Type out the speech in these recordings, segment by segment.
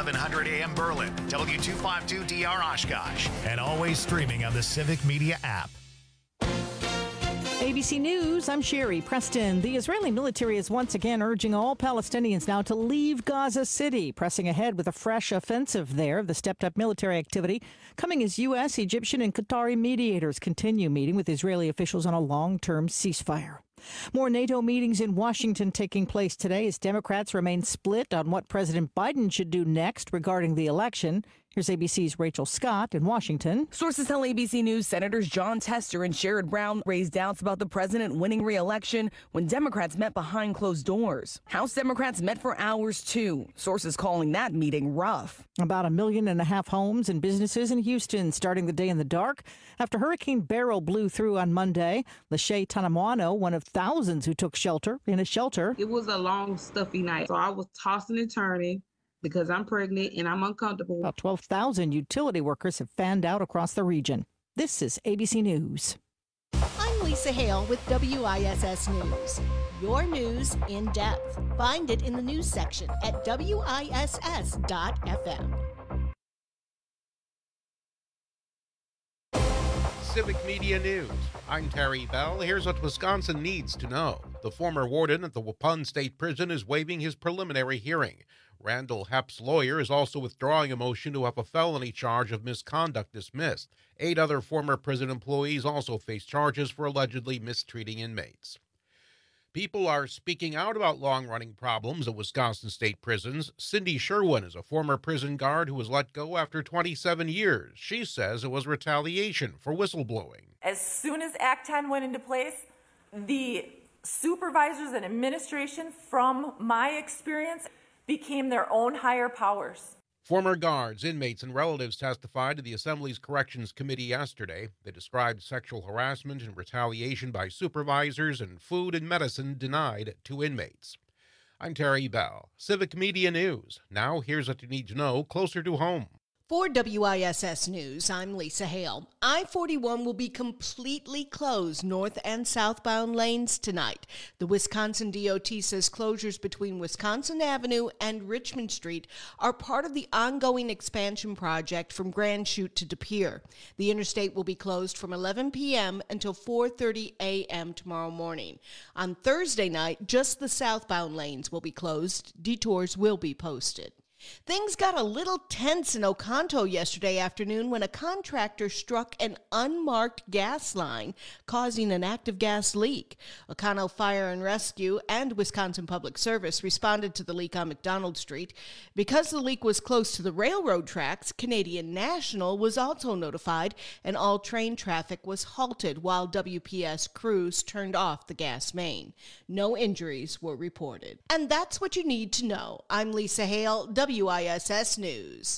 1100 AM Berlin, W252DR Oshkosh, and always streaming on the Civic Media app. ABC News, I'm Sherry Preston. The Israeli military is once again urging all Palestinians now to leave Gaza City, pressing ahead with a fresh offensive there. The stepped-up military activity coming as U.S., Egyptian, and Qatari mediators continue meeting with Israeli officials on a long-term ceasefire. More NATO meetings in Washington taking place today as Democrats remain split on what President Biden should do next regarding the election. Here's ABC's Rachel Scott in Washington. Sources tell ABC News Senators Jon Tester and Sherrod Brown raised doubts about the president winning re-election when Democrats met behind closed doors. House Democrats met for hours, too. Sources calling that meeting rough. About 1.5 million homes and businesses in Houston starting the day in the dark after Hurricane Beryl blew through on Monday. Lachey Tanamwano, one of thousands who took shelter in a shelter. It was a long, stuffy night, so I was tossing and turning because I'm pregnant and I'm uncomfortable. About 12,000 utility workers have fanned out across the region. This is ABC News. I'm Lisa Hale with WISS News. Your news in depth. Find it in the news section at WISS.FM. Civic Media News. I'm Terry Bell. Here's what Wisconsin needs to know. The former warden at the Waupun State Prison is waiving his preliminary hearing. Randall Hepp's lawyer is also withdrawing a motion to have a felony charge of misconduct dismissed. 8 other former prison employees also face charges for allegedly mistreating inmates. People are speaking out about long-running problems at Wisconsin state prisons. Cindy Sherwin is a former prison guard who was let go after 27 years. She says it was retaliation for whistleblowing. As soon as Act 10 went into place, the supervisors and administration, from my experience, became their own higher powers. Former guards, inmates, and relatives testified to the Assembly's Corrections Committee yesterday. They described sexual harassment and retaliation by supervisors and food and medicine denied to inmates. I'm Terry Bell, Civic Media News. Now here's what you need to know closer to home. For WISS News, I'm Lisa Hale. I-41 will be completely closed north and southbound lanes tonight. The Wisconsin DOT says closures between Wisconsin Avenue and Richmond Street are part of the ongoing expansion project from Grand Chute to De Pere. The interstate will be closed from 11 p.m. until 4:30 a.m. tomorrow morning. On Thursday night, just the southbound lanes will be closed. Detours will be posted. Things got a little tense in Oconto yesterday afternoon when a contractor struck an unmarked gas line, causing an active gas leak. Oconto Fire and Rescue and Wisconsin Public Service responded to the leak on McDonald Street. Because the leak was close to the railroad tracks, Canadian National was also notified, and all train traffic was halted while WPS crews turned off the gas main. No injuries were reported. And that's what you need to know. I'm Lisa Hale, WISS News.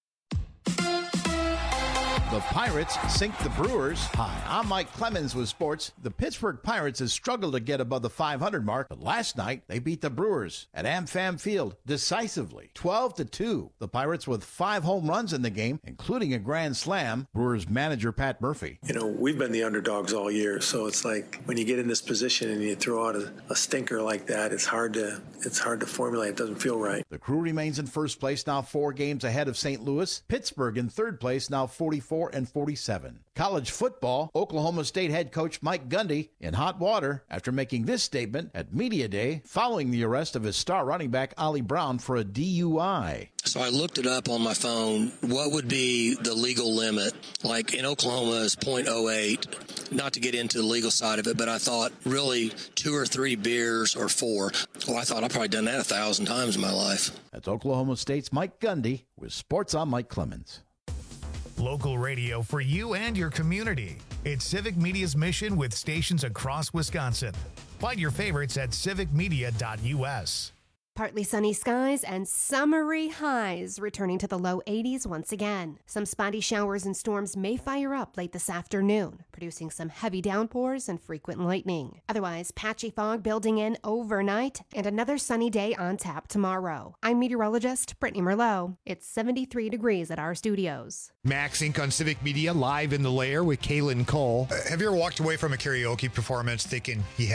The Pirates sink the Brewers. Hi, I'm Mike Clemens with sports. The Pittsburgh Pirates have struggled to get above the 500 mark, but last night they beat the Brewers at AmFam Field decisively, 12-2. The Pirates with 5 home runs in the game, including a grand slam. Brewers manager Pat Murphy. You know, we've been the underdogs all year, so it's like when you get in this position and you throw out a stinker like that, it's hard to formulate. It doesn't feel right. The Crew remains in first place, now 4 games ahead of St. Louis. Pittsburgh in third place, now 44-47. College football, Oklahoma State head coach Mike Gundy in hot water after making this statement at Media Day following the arrest of his star running back Ollie Brown for a DUI. So I looked it up on my phone. What would be the legal limit? Like in Oklahoma is .08. Not to get into the legal side of it, but I thought really 2 or 3 beers or 4. Well, I thought I've probably done that 1,000 times in my life. That's Oklahoma State's Mike Gundy with Sports on Mike Clemens. Local radio for you and your community. It's Civic Media's mission with stations across Wisconsin. Find your favorites at civicmedia.us. Partly sunny skies and summery highs returning to the low 80s once again. Some spotty showers and storms may fire up late this afternoon, producing some heavy downpours and frequent lightning. Otherwise, patchy fog building in overnight and another sunny day on tap tomorrow. I'm meteorologist Brittany Merlot. It's 73 degrees at our studios. Max Inc. on Civic Media, live in the lair with Kaylin Cole. Have you ever walked away from a karaoke performance thinking, yeah,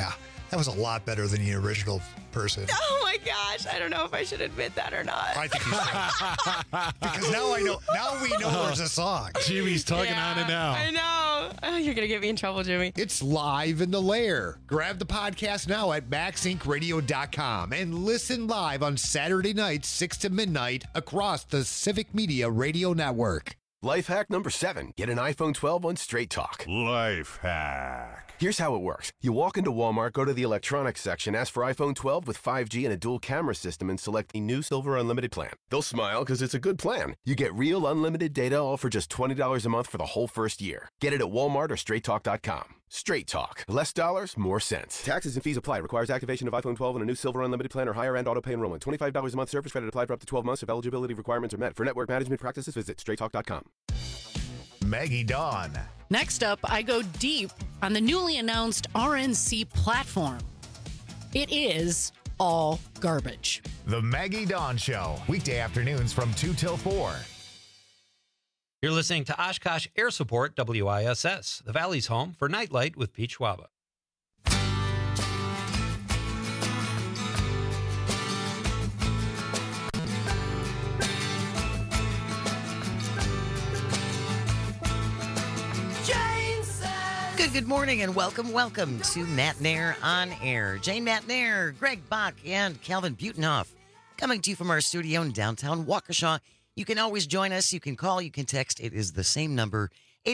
That was a lot better than the original person. Oh my gosh, I don't know if I should admit that or not. I think you should. Because now I know. Now we know there's a song. Jimmy's tugging on it now. I know. Oh, you're going to get me in trouble, Jimmy. It's live in the lair. Grab the podcast now at MaxIncRadio.com and listen live on Saturday nights, 6 to midnight, across the Civic Media Radio Network. Life hack number 7. Get an iPhone 12 on Straight Talk. Life hack. Here's how it works. You walk into Walmart, go to the electronics section, ask for iPhone 12 with 5G and a dual camera system, and select the new Silver Unlimited plan. They'll smile because it's a good plan. You get real unlimited data all for just $20 a month for the whole first year. Get it at Walmart or StraightTalk.com. Straight Talk. Less dollars, more sense. Taxes and fees apply. Requires activation of iPhone 12 and a new Silver Unlimited plan or higher end auto pay enrollment. $25 a month service credit applied for up to 12 months if eligibility requirements are met. For network management practices, visit StraightTalk.com. Maggie Dawn. Next up, I go deep on the newly announced RNC platform. It is all garbage. The Maggie Dawn Show. Weekday afternoons from 2 till 4. You're listening to Oshkosh Air Support WISS, the Valley's home for Nightlight with Pete Schwaba. Good morning and welcome to Matt Nair on Air. Jane Matt Nair, Greg Bach, and Calvin Butenhoff coming to you from our studio in downtown Waukesha. You can always join us. You can call, you can text. It is the same number,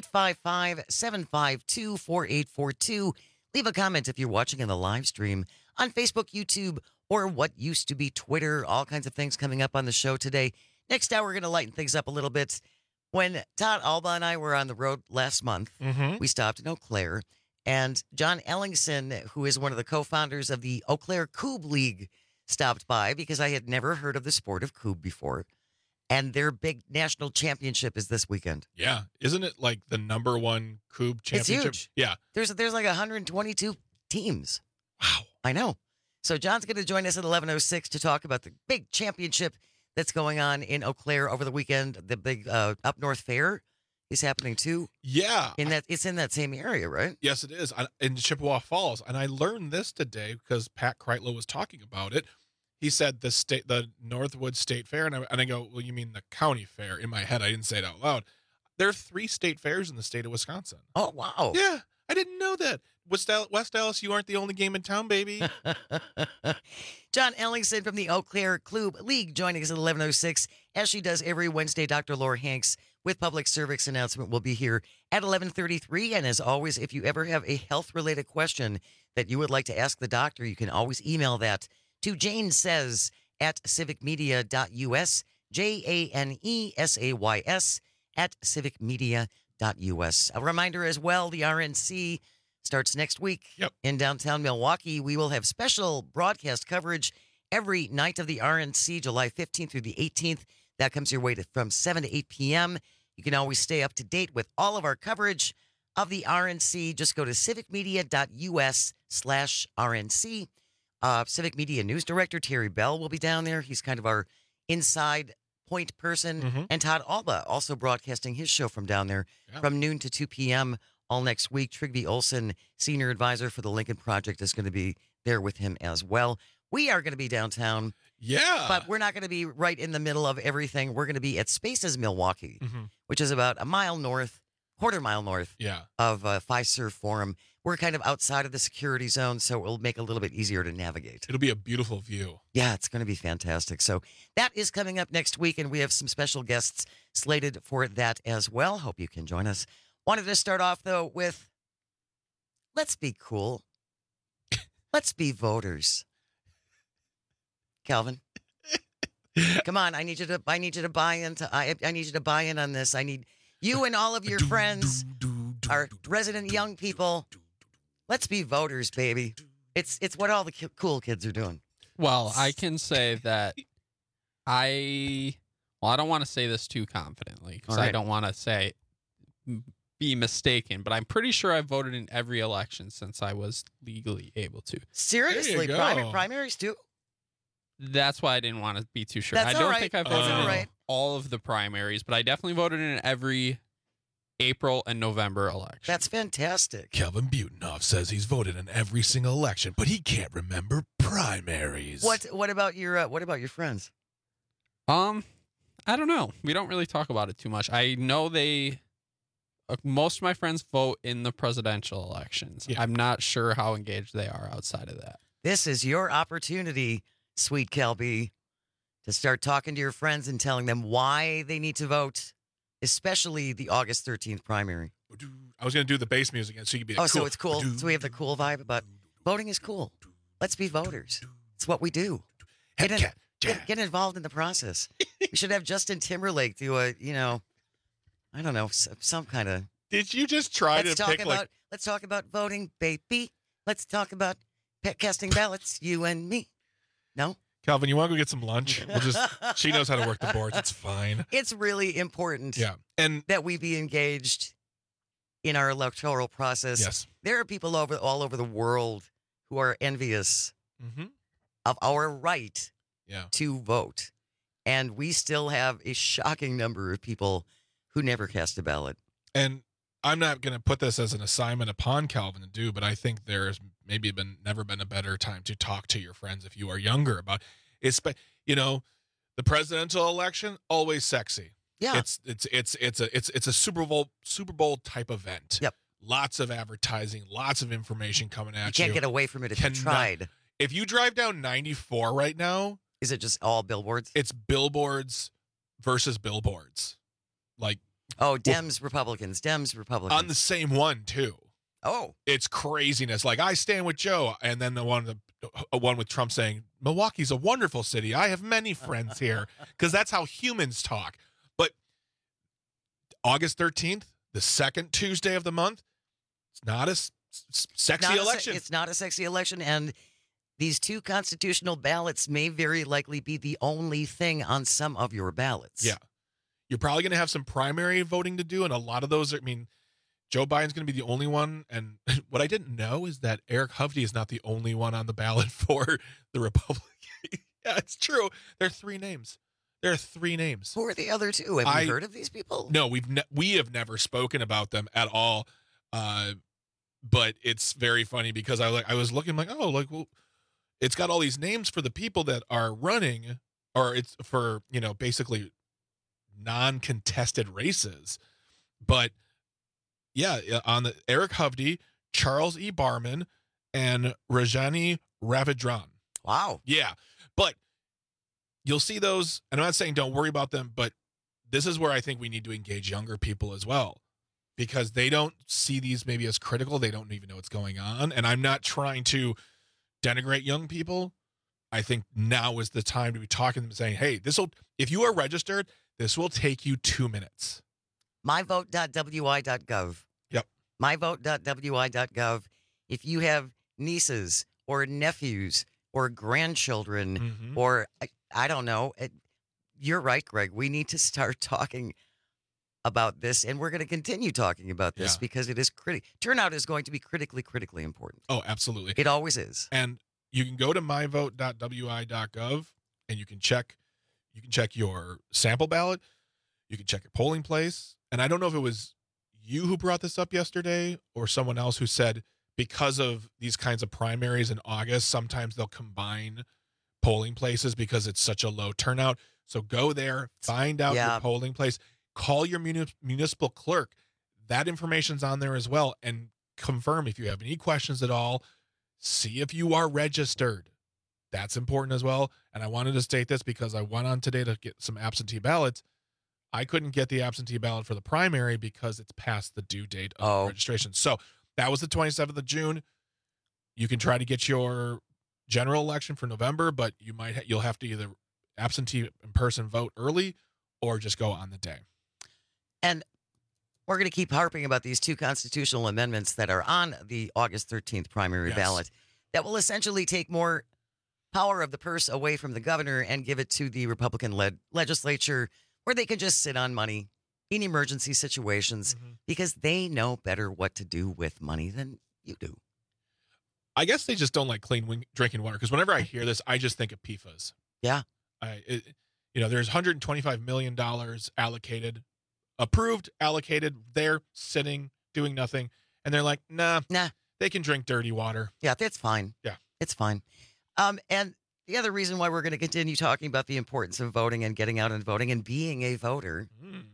855-752-4842. Leave a comment if you're watching in the live stream on Facebook, YouTube, or what used to be Twitter. All kinds of things coming up on the show today. Next hour, we're going to lighten things up a little bit. When Todd Alba and I were on the road last month, we stopped in Eau Claire, and John Ellingson, who is one of the co-founders of the Eau Claire Coupe League, stopped by because I had never heard of the sport of coupe before. And their big national championship is this weekend. Yeah. Isn't it like the number one coupe championship? It's huge. Yeah. There's like 122 teams. Wow. I know. So John's going to join us at 11:06 to talk about the big championship that's going on in Eau Claire over the weekend. The big Up North Fair is happening too. Yeah. It's in that same area, right? Yes, it is. In Chippewa Falls. And I learned this today because Pat Kreitlow was talking about it. He said the Northwood State Fair. And I go, well, you mean the county fair? In my head, I didn't say it out loud. There are 3 state fairs in the state of Wisconsin. Oh, wow. Yeah. I didn't know that. West Dallas, you aren't the only game in town, baby. John Ellingson from the Eau Claire Coupe League joining us at 11:06, as she does every Wednesday. Dr. Laura Hanks with public service announcement will be here at 11:33. And as always, if you ever have a health-related question that you would like to ask the doctor, you can always email that to janesays@civicmedia.us, JANESAYS@civicmedia.us. A reminder as well, the RNC starts next week in downtown Milwaukee. We will have special broadcast coverage every night of the RNC, July 15th through the 18th. That comes your way from 7 to 8 p.m. You can always stay up to date with all of our coverage of the RNC. Just go to civicmedia.us/RNC. Civic Media News Director Terry Bell will be down there. He's kind of our inside point person. And Todd Alba also broadcasting his show from down there from noon to 2 p.m. all next week. Trygve Olsen, senior advisor for the Lincoln Project, is going to be there with him as well. We are going to be downtown. Yeah. But we're not going to be right in the middle of everything. We're going to be at Spaces Milwaukee, which is about quarter mile north of Fiserv Forum. We're kind of outside of the security zone, so it will make it a little bit easier to navigate. It'll be a beautiful view. Yeah, it's going to be fantastic. So that is coming up next week, and we have some special guests slated for that as well. Hope you can join us. Wanted to start off, though, with let's be cool. Let's be voters. Calvin, come on! I need you to buy into. I need you to buy in on this. I need you and all of your friends, our resident young people. Let's be voters, baby. It's what all the cool kids are doing. Well, I can say that I don't want to say this too confidently because I don't want to be mistaken, but I'm pretty sure I voted in every election since I was legally able to. Seriously, primaries too? That's why I didn't want to be too sure. That's I don't think I voted in all of the primaries, but I definitely voted in every April and November election. That's fantastic. Kelvin Butenhoff says he's voted in every single election, but he can't remember primaries. What about your friends? I don't know. We don't really talk about it too much. I know most of my friends vote in the presidential elections. Yeah. I'm not sure how engaged they are outside of that. This is your opportunity, sweet Kelby, to start talking to your friends and telling them why they need to vote, especially the August 13th primary. I was going to do the bass music again, so you could be so it's cool. So we have the cool vibe about voting is cool. Let's be voters. It's what we do. Get involved in the process. We should have Justin Timberlake do I don't know, some kind of. Did you just try to pick Let's talk about voting, baby. Let's talk about casting ballots, you and me. No? Calvin, you want to go get some lunch? She knows how to work the boards. It's fine. It's really important that we be engaged in our electoral process. Yes. There are people all over the world who are envious of our right to vote. And we still have a shocking number of people who never cast a ballot. And I'm not going to put this as an assignment upon Calvin to do, but I think there's maybe never been a better time to talk to your friends if you are younger about it. The presidential election, always sexy. Yeah. It's a Super Bowl type event. Yep. Lots of advertising, lots of information coming at you. You can't get away from it if you tried. If you drive down 94 right now, is it just all billboards? It's billboards versus billboards. Dems, Republicans. On the same one, too. Oh. It's craziness. Like, I stand with Joe, and then the one with Trump saying, Milwaukee's a wonderful city. I have many friends here. Because that's how humans talk. But August 13th, the second Tuesday of the month, it's not a sexy election. It's not a sexy election, and these two constitutional ballots may very likely be the only thing on some of your ballots. Yeah. You're probably going to have some primary voting to do, and a lot of those Joe Biden's going to be the only one. And what I didn't know is that Eric Hovde is not the only one on the ballot for the Republican. Yeah, it's true. There are three names. Who are the other two? Have you heard of these people? No, we have never spoken about them at all. But it's very funny because I was looking it's got all these names for the people that are running, or it's for, basically non-contested races. But yeah, on the Eric Hovde, Charles E. Barman, and Rajani Ravindran. Wow. Yeah. But you'll see those, and I'm not saying don't worry about them, but this is where I think we need to engage younger people as well, because they don't see these maybe as critical. They don't even know what's going on. And I'm not trying to denigrate young people. I think now is the time to be talking to them, saying, hey, if you are registered, this will take you 2 minutes. myvote.wi.gov. Yep. myvote.wi.gov. If you have nieces or nephews or grandchildren or I don't know, you're right, Greg. We need to start talking about this, and we're going to continue talking about this because it is turnout is going to be critically important. Oh, absolutely. It always is. And you can go to myvote.wi.gov and you can check your sample ballot. You can check your polling place. And I don't know if it was you who brought this up yesterday or someone else who said because of these kinds of primaries in August, sometimes they'll combine polling places because it's such a low turnout. So go there, find out your polling place, call your municipal clerk. That information's on there as well. And confirm if you have any questions at all. See if you are registered. That's important as well. And I wanted to state this because I went on today to get some absentee ballots. I couldn't get the absentee ballot for the primary because it's past the due date of registration. So that was the 27th of June. You can try to get your general election for November, but you'll have to either absentee in person vote early or just go on the day. And we're going to keep harping about these two constitutional amendments that are on the August 13th primary ballot that will essentially take more power of the purse away from the governor and give it to the Republican-led legislature where they can just sit on money in emergency situations because they know better what to do with money than you do. I guess they just don't like clean drinking water because whenever I hear this, I just think of PFAS. Yeah. There's $125 million allocated approved, allocated, there, sitting, doing nothing. And they're like, nah, they can drink dirty water. Yeah, that's fine. Yeah. It's fine. And the other reason why we're going to continue talking about the importance of voting and getting out and voting and being a voter,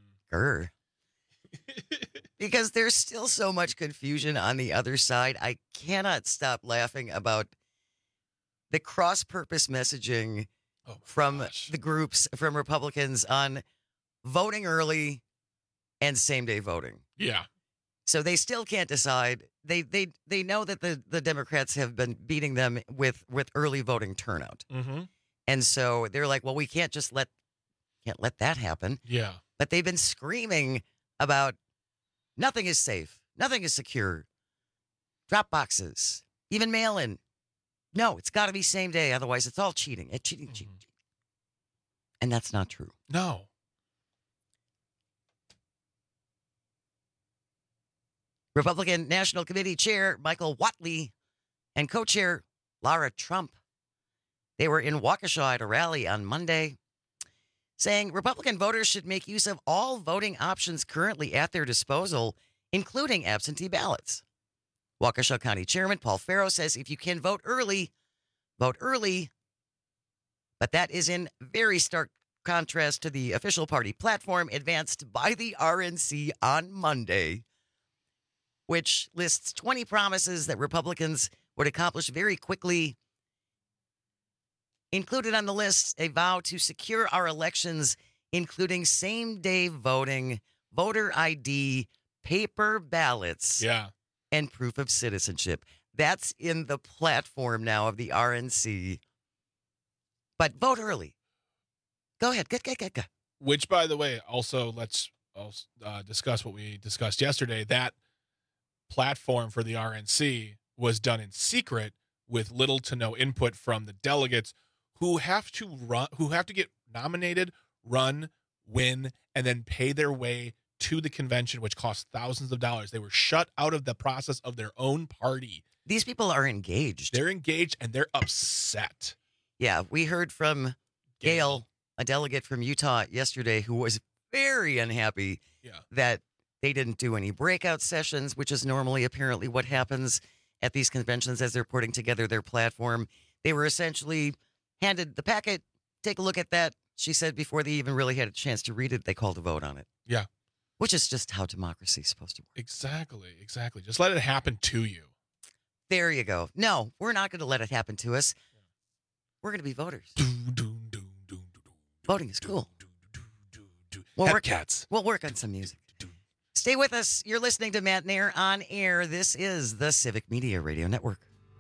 because there's still so much confusion on the other side. I cannot stop laughing about the cross-purpose messaging from the groups, from Republicans on voting early and same-day voting. Yeah. So they still can't decide. They know that the Democrats have been beating them with early voting turnout. Mm-hmm. And so they're like, well, we can't let that happen. Yeah. But they've been screaming about nothing is safe. Nothing is secure. Drop boxes, even mail-in. No, it's got to be same day. Otherwise, it's all cheating. It's cheating. And that's not true. No. Republican National Committee Chair Michael Whatley and co-chair Lara Trump, they were in Waukesha at a rally on Monday, saying Republican voters should make use of all voting options currently at their disposal, including absentee ballots. Waukesha County Chairman Paul Farrow says if you can vote early, vote early. But that is in very stark contrast to the official party platform advanced by the RNC on Monday, which lists 20 promises that Republicans would accomplish very quickly. Included on the list, a vow to secure our elections, including same-day voting, voter ID, paper ballots, and proof of citizenship. That's in the platform now of the RNC. But vote early. Go ahead. Go. Which, by the way, also let's discuss what we discussed yesterday. That platform for the RNC was done in secret with little to no input from the delegates who have to get nominated, run, win, and then pay their way to the convention, which costs thousands of dollars. They were shut out of the process of their own party. These people are engaged. They're engaged and they're upset. Yeah, we heard from Gail, a delegate from Utah yesterday, who was very unhappy that they didn't do any breakout sessions, which is normally apparently what happens at these conventions as they're putting together their platform. They were essentially handed the packet, take a look at that. She said before they even really had a chance to read it, they called a vote on it. Yeah. Which is just how democracy is supposed to work. Exactly. Just let it happen to you. There you go. No, we're not going to let it happen to us. We're going to be voters. Voting is cool. We'll work on some music. Stay with us. You're listening to Matt Nair on air. This is the Civic Media Radio Network.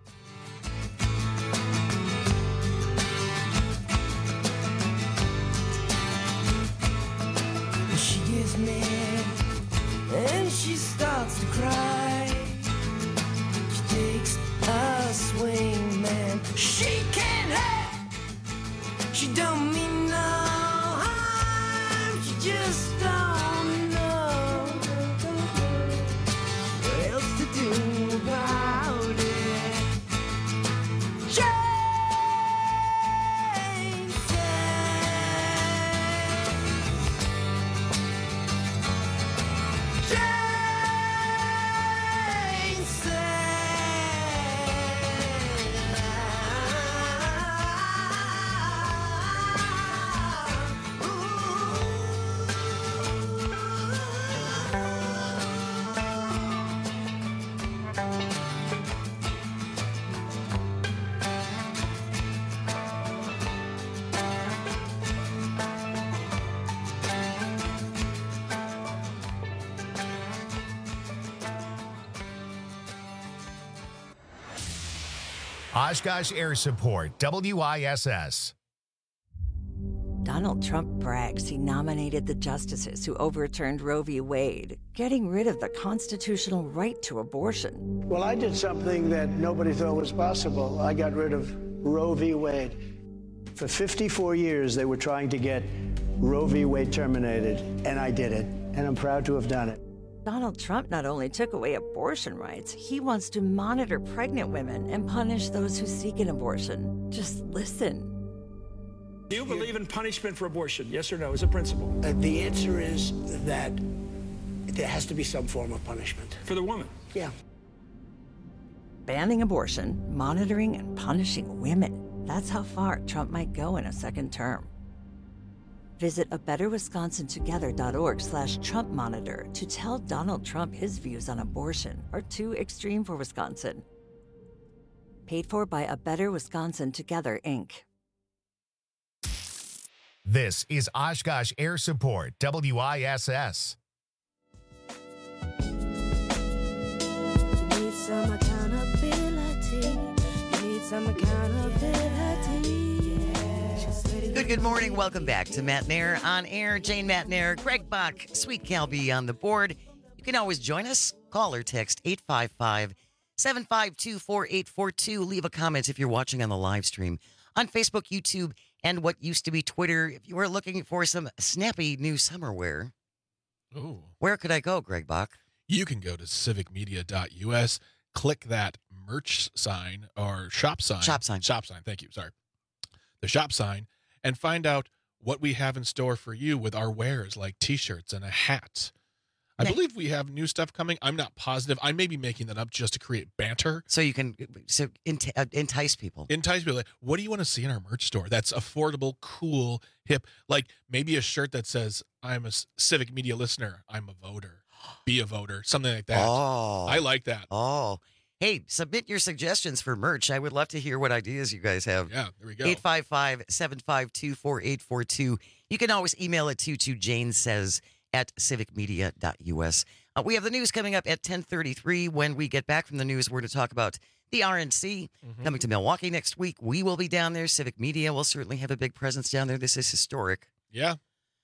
She gets mad and she starts to cry. She takes a swing, man. She can't help. She don't mean no harm. She just don't know what else to do about it. Oshkosh Air Support, WISS. Donald Trump brags he nominated the justices who overturned Roe v. Wade, getting rid of the constitutional right to abortion. Well, I did something that nobody thought was possible. I got rid of Roe v. Wade. For 54 years, they were trying to get Roe v. Wade terminated, and I did it, and I'm proud to have done it. Donald Trump not only took away abortion rights, he wants to monitor pregnant women and punish those who seek an abortion. Just listen. Do you believe in punishment for abortion? Yes or no, as a principle? The answer is that there has to be some form of punishment. For the woman? Yeah. Banning abortion, monitoring and punishing women. That's how far Trump might go in a second term. Visit abetterwisconsintogether.org/Trump Monitor to tell Donald Trump his views on abortion are too extreme for Wisconsin. Paid for by A Better Wisconsin Together, Inc. This is Oshkosh Air Support, WISS. Need some accountability. You need some accountability. Good morning. Welcome back to Matt Nair on air. Jane Matt Nair, Greg Bach, Sweet Calby on the board. You can always join us. Call or text 855-752-4842. Leave a comment if you're watching on the live stream on Facebook, YouTube, and what used to be Twitter. If you were looking for some snappy new summer wear, where could I go, Greg Bach? You can go to civicmedia.us, click that merch sign or shop sign. Shop sign. Thank you. Sorry. The shop sign, and find out what we have in store for you with our wares like t-shirts and a hat. I believe we have new stuff coming. I'm not positive. I may be making that up just to create banter. So you can entice people. Entice people. Like, what do you want to see in our merch store? That's affordable, cool, hip. Like maybe a shirt that says, I'm a Civic Media listener. I'm a voter. Be a voter. Something like that. Oh. I like that. Oh. Hey, submit your suggestions for merch. I would love to hear what ideas you guys have. Yeah, there we go. 855-752-4842. You can always email it to janesays@civicmedia.us. We have the news coming up at 10:33. When we get back from the news, we're going to talk about the RNC coming to Milwaukee next week. We will be down there. Civic Media will certainly have a big presence down there. This is historic. Yeah.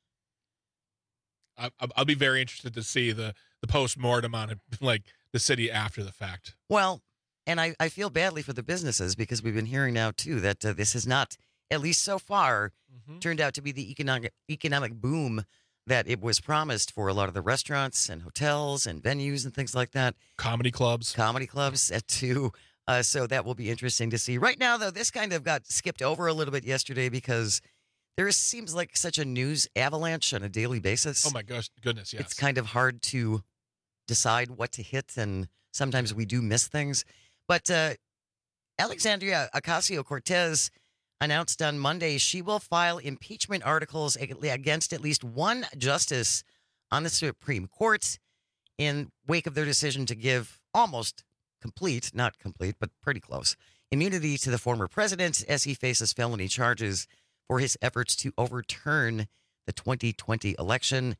I'll be very interested to see the post-mortem on it, like the city after the fact. Well, and I feel badly for the businesses because we've been hearing now, too, that this has not, at least so far, turned out to be the economic boom that it was promised for a lot of the restaurants and hotels and venues and things like that. Comedy clubs, too. So that will be interesting to see. Right now, though, this kind of got skipped over a little bit yesterday because there seems like such a news avalanche on a daily basis. Oh, my gosh. Goodness, yes. It's kind of hard to decide what to hit, and sometimes we do miss things. But Alexandria Ocasio-Cortez announced on Monday she will file impeachment articles against at least one justice on the Supreme Court in wake of their decision to give almost complete, not complete, but pretty close, immunity to the former president as he faces felony charges for his efforts to overturn the 2020 election.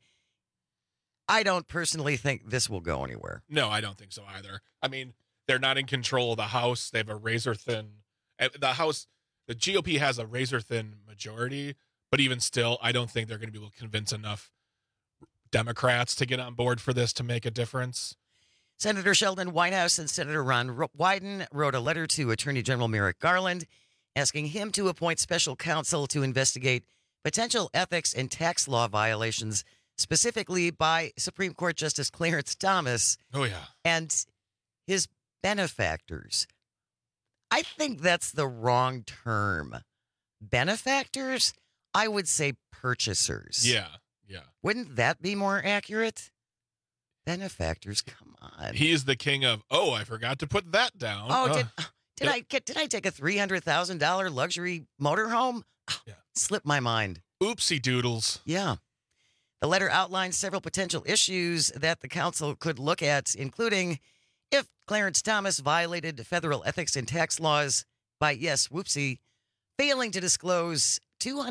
I don't personally think this will go anywhere. No, I don't think so either. I mean, they're not in control of the House. They have a razor-thin... The House... The GOP has a razor-thin majority, but even still, I don't think they're going to be able to convince enough Democrats to get on board for this to make a difference. Senator Sheldon Whitehouse and Senator Ron Wyden wrote a letter to Attorney General Merrick Garland asking him to appoint special counsel to investigate potential ethics and tax law violations, specifically by Supreme Court Justice Clarence Thomas. Oh, yeah. And his benefactors. I think that's the wrong term. Benefactors? I would say purchasers. Yeah. Wouldn't that be more accurate? Benefactors, come on. He is the king of, I forgot to put that down. Oh, did I take a $300,000 luxury motorhome? Yeah. Slipped my mind. Oopsie doodles. Yeah. The letter outlines several potential issues that the council could look at, including if Clarence Thomas violated federal ethics and tax laws by, failing to disclose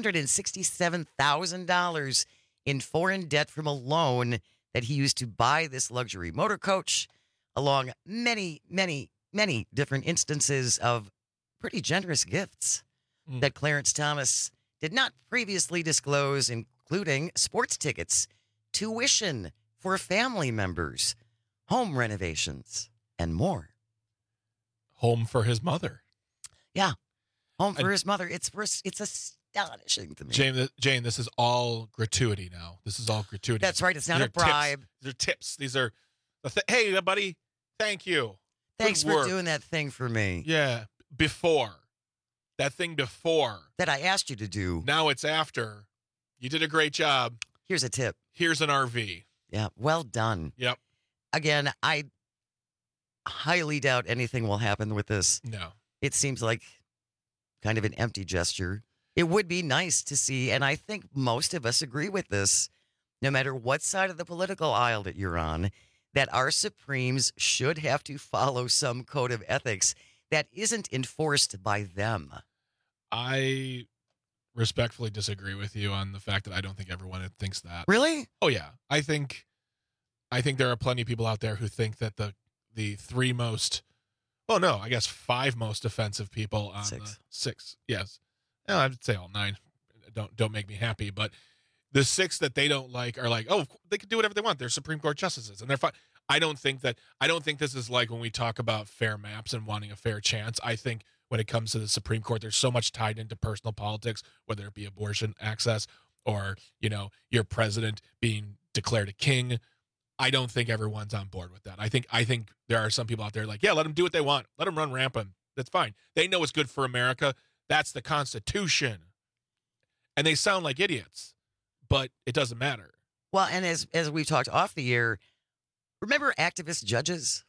$267,000 in foreign debt from a loan that he used to buy this luxury motor coach, along many, many, many different instances of pretty generous gifts that Clarence Thomas did not previously disclose, including sports tickets, tuition for family members, home renovations, and more. Home for his mother. Yeah. Home for his mother. It's astonishing to me. Jane, this is all gratuity now. This is all gratuity. That's right. It's not a bribe. These are tips. These are, hey, buddy, thank you. Thanks for doing that thing for me. Yeah. Before. That thing before. That I asked you to do. Now it's after. You did a great job. Here's a tip. Here's an RV. Yeah, well done. Yep. Again, I highly doubt anything will happen with this. No. It seems like kind of an empty gesture. It would be nice to see, and I think most of us agree with this, no matter what side of the political aisle that you're on, that our Supremes should have to follow some code of ethics that isn't enforced by them. I respectfully disagree with you on the fact that I don't think everyone thinks that. Really? Oh yeah. I think there are plenty of people out there who think that the 3 most, well, no, I guess 5 most offensive people on 6. the 6. Yes. No, I'd say all 9. Don't make me happy, but the 6 that they don't like are like, oh, they can do whatever they want. They're Supreme Court justices and they're fine. I don't think this is like when we talk about fair maps and wanting a fair chance. I think when it comes to the Supreme Court, there's so much tied into personal politics, whether it be abortion access or, your president being declared a king. I don't think everyone's on board with that. I think there are some people out there like, yeah, let them do what they want. Let them run rampant. That's fine. They know what's good for America. That's the Constitution. And they sound like idiots, but it doesn't matter. Well, and as we've talked off the air, remember activist judges?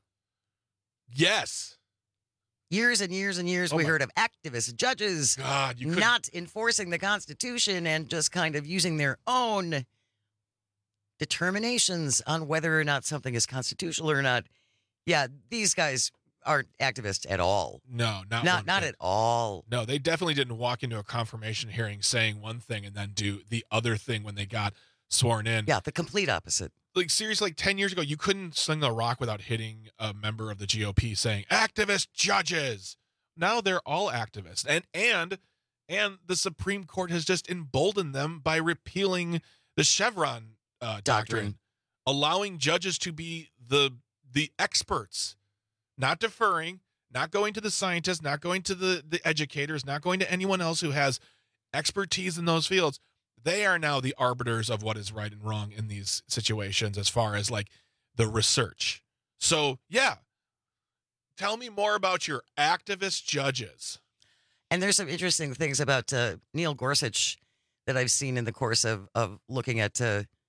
Yes. Years and years and years we heard of activist judges not enforcing the Constitution and just kind of using their own determinations on whether or not something is constitutional or not. Yeah, these guys aren't activists at all. No, not at all. No, they definitely didn't walk into a confirmation hearing saying one thing and then do the other thing when they got sworn in. Yeah, the complete opposite. Like seriously, like 10 years ago, you couldn't sling a rock without hitting a member of the GOP saying activist judges. Now they're all activists, and the Supreme Court has just emboldened them by repealing the Chevron doctrine, allowing judges to be the experts, not deferring, not going to the scientists, not going to the educators, not going to anyone else who has expertise in those fields. They are now the arbiters of what is right and wrong in these situations as far as like the research. So, yeah. Tell me more about your activist judges. And there's some interesting things about Neil Gorsuch that I've seen in the course of looking at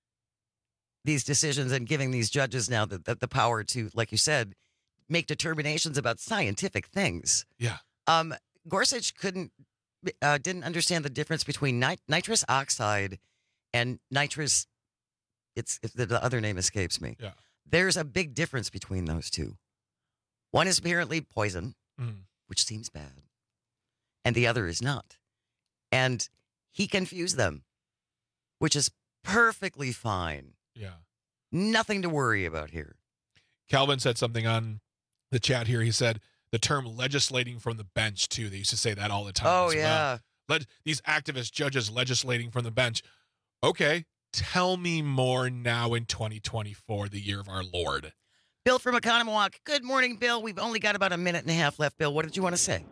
these decisions and giving these judges now the power to, like you said, make determinations about scientific things. Yeah. Gorsuch didn't understand the difference between nitrous oxide and nitrous. It's the other name escapes me. Yeah. There's a big difference between those two. One is apparently poison, which seems bad, and the other is not. And he confused them, which is perfectly fine. Yeah. Nothing to worry about here. Calvin said something on the chat here. He said the term legislating from the bench, too. They used to say that all the time. Oh, as yeah. Well. These activist judges legislating from the bench. Okay. Tell me more now in 2024, the year of our Lord. Bill from Economowoc. Good morning, Bill. We've only got about a minute and a half left. Bill, what did you want to say?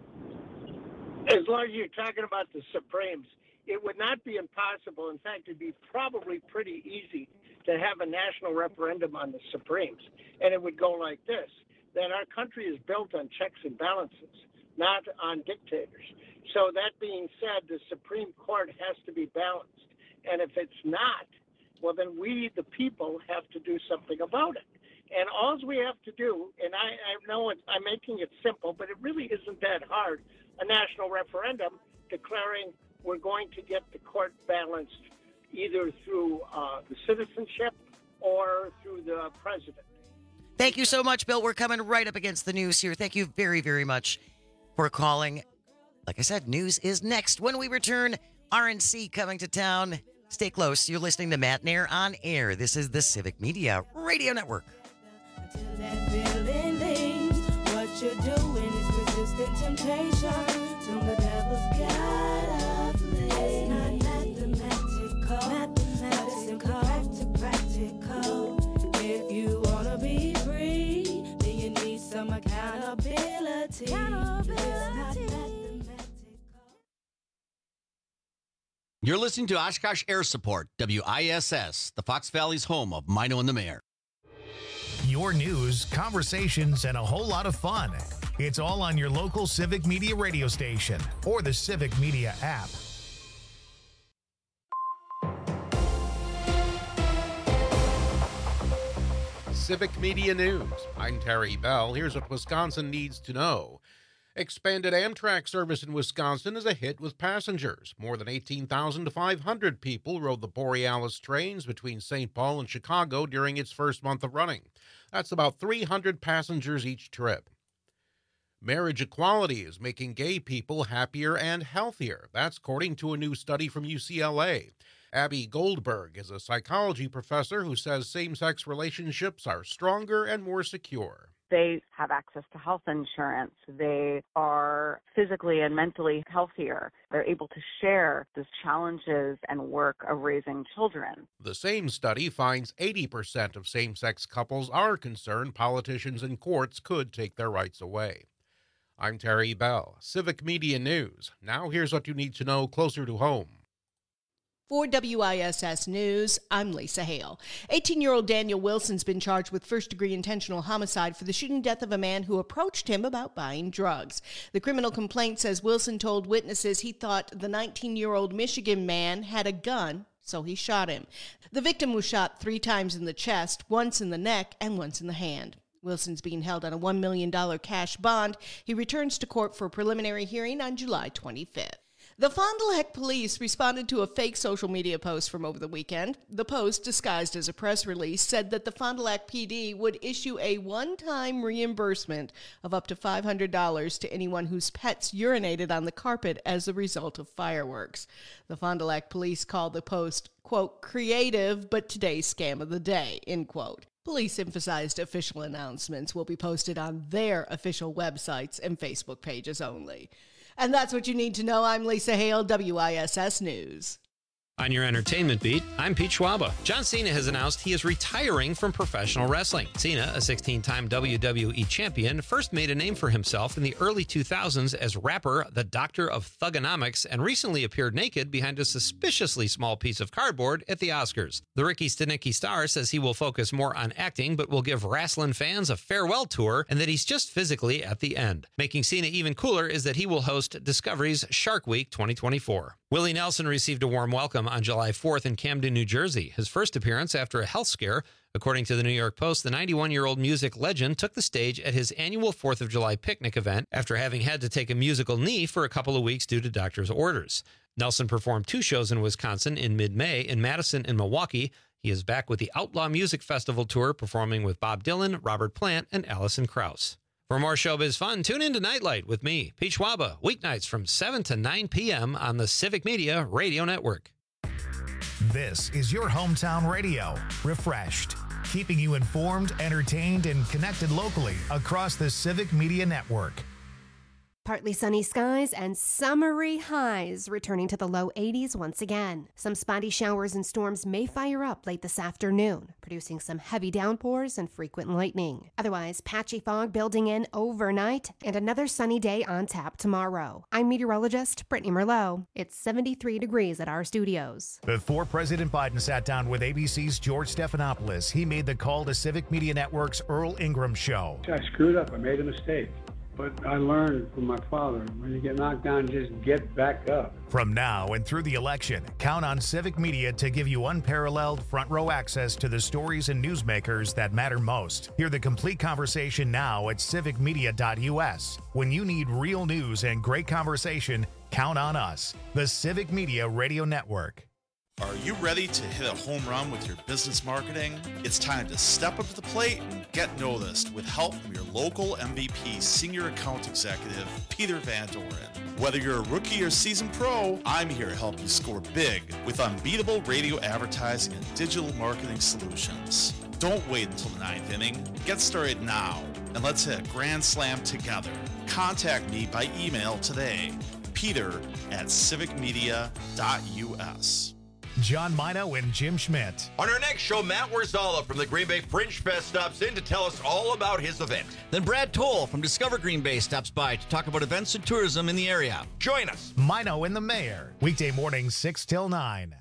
As long as you're talking about the Supremes, it would not be impossible. In fact, it'd be probably pretty easy to have a national referendum on the Supremes. And it would go like this, that our country is built on checks and balances, not on dictators. So that being said, the Supreme Court has to be balanced. And if it's not, well, then we, the people, have to do something about it. And all we have to do, and I know I'm making it simple, but it really isn't that hard, a national referendum declaring we're going to get the court balanced either through the citizenship or through the president. Thank you so much, Bill. We're coming right up against the news here. Thank you very, very much for calling. Like I said, news is next. When we return, RNC coming to town. Stay close. You're listening to Matt Nair on air. This is the Civic Media Radio Network. That feeling leaves, what you're doing is resistant temptation. From the devil's gotta flee. It's not mathematical, but practical. If you wanna be free, then you need some accountability. It's not mathematical. You're listening to Oshkosh Air Support, WISS, the Fox Valley's home of Mino and the Mayor. Your news, conversations, and a whole lot of fun. It's all on your local Civic Media radio station or the Civic Media app. Civic Media News. I'm Terry Bell. Here's what Wisconsin needs to know. Expanded Amtrak service in Wisconsin is a hit with passengers. More than 18,500 people rode the Borealis trains between St. Paul and Chicago during its first month of running. That's about 300 passengers each trip. Marriage equality is making gay people happier and healthier. That's according to a new study from UCLA. Abby Goldberg is a psychology professor who says same-sex relationships are stronger and more secure. They have access to health insurance. They are physically and mentally healthier. They're able to share the challenges and work of raising children. The same study finds 80% of same-sex couples are concerned politicians and courts could take their rights away. I'm Terry Bell, Civic Media News. Now here's what you need to know closer to home. For WISS News, I'm Lisa Hale. 18-year-old Daniel Wilson's been charged with first-degree intentional homicide for the shooting death of a man who approached him about buying drugs. The criminal complaint says Wilson told witnesses he thought the 19-year-old Michigan man had a gun, so he shot him. The victim was shot 3 times in the chest, once in the neck, and once in the hand. Wilson's being held on a $1 million cash bond. He returns to court for a preliminary hearing on July 25th. The Fond du Lac police responded to a fake social media post from over the weekend. The post, disguised as a press release, said that the Fond du Lac PD would issue a one-time reimbursement of up to $500 to anyone whose pets urinated on the carpet as a result of fireworks. The Fond du Lac police called the post, quote, creative but today's scam of the day, end quote. Police emphasized official announcements will be posted on their official websites and Facebook pages only. And that's what you need to know. I'm Lisa Hale, WISS News. On your entertainment beat, I'm Pete Schwaba. John Cena has announced he is retiring from professional wrestling. Cena, a 16-time WWE champion, first made a name for himself in the early 2000s as rapper The Doctor of Thugonomics and recently appeared naked behind a suspiciously small piece of cardboard at the Oscars. The Ricky Stenicki star says he will focus more on acting but will give wrestling fans a farewell tour and that he's just physically at the end. Making Cena even cooler is that he will host Discovery's Shark Week 2024. Willie Nelson received a warm welcome on July 4th in Camden, New Jersey, his first appearance after a health scare. According to the New York Post, the 91-year-old music legend took the stage at his annual 4th of July picnic event after having had to take a musical knee for a couple of weeks due to doctor's orders. Nelson performed 2 shows in Wisconsin in mid-May in Madison and Milwaukee. He is back with the Outlaw Music Festival tour, performing with Bob Dylan, Robert Plant, and Alison Krauss. For more showbiz fun, tune in to Nightlight with me, Pete Schwaba, weeknights from 7 to 9 p.m. on the Civic Media Radio Network. This is your hometown radio, refreshed, keeping you informed, entertained, and connected locally across the Civic Media Network. Partly sunny skies and summery highs, returning to the low 80s once again. Some spotty showers and storms may fire up late this afternoon, producing some heavy downpours and frequent lightning. Otherwise, patchy fog building in overnight and another sunny day on tap tomorrow. I'm meteorologist Brittany Merlot. It's 73 degrees at our studios. Before President Biden sat down with ABC's George Stephanopoulos, he made the call to Civic Media Network's Earl Ingram Show. I screwed up. I made a mistake. But I learned from my father, when you get knocked down, just get back up. From now and through the election, count on Civic Media to give you unparalleled front row access to the stories and newsmakers that matter most. Hear the complete conversation now at civicmedia.us. When you need real news and great conversation, count on us, the Civic Media Radio Network. Are you ready to hit a home run with your business marketing? It's time to step up to the plate and get noticed with help from your local MVP Senior Account Executive, Peter Van Doren. Whether you're a rookie or seasoned pro, I'm here to help you score big with unbeatable radio advertising and digital marketing solutions. Don't wait until the 9th inning. Get started now, and let's hit a grand slam together. Contact me by email today, peter@civicmedia.us. John Mino and Jim Schmidt. On our next show, Matt Warzala from the Green Bay Fringe Fest stops in to tell us all about his event. Then Brad Toll from Discover Green Bay stops by to talk about events and tourism in the area. Join us. Mino and the Mayor. Weekday mornings 6 till 9.